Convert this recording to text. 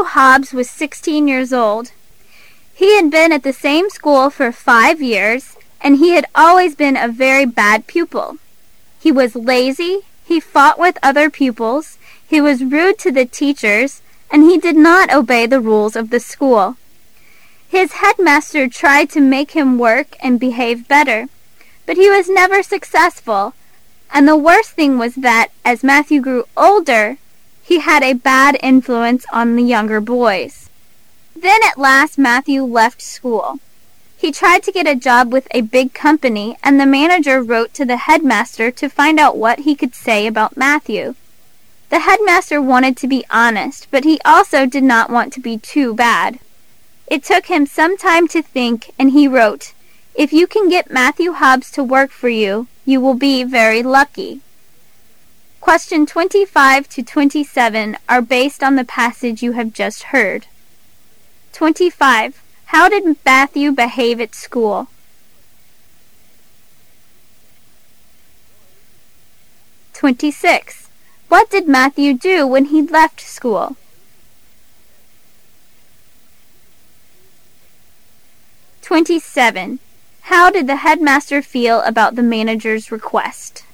Matthew Hobbs was 16 years old. He had been at the same school for 5 years, and he had always been a very bad pupil. He was lazy, he fought with other pupils, he was rude to the teachers, and he did not obey the rules of the school. His headmaster tried to make him work and behave better, but he was never successful, and the worst thing was that, as Matthew grew older, he had a bad influence on the younger boys. Then at last Matthew left school. He tried to get a job with a big company, and the manager wrote to the headmaster to find out what he could say about Matthew. The headmaster wanted to be honest, but he also did not want to be too bad. It took him some time to think, and he wrote, "If you can get Matthew Hobbs to work for you, you will be very lucky." Question 25 to 27 are based on the passage you have just heard. 25. How did Matthew behave at school? 26. What did Matthew do when he left school? 27. How did the headmaster feel about the manager's request?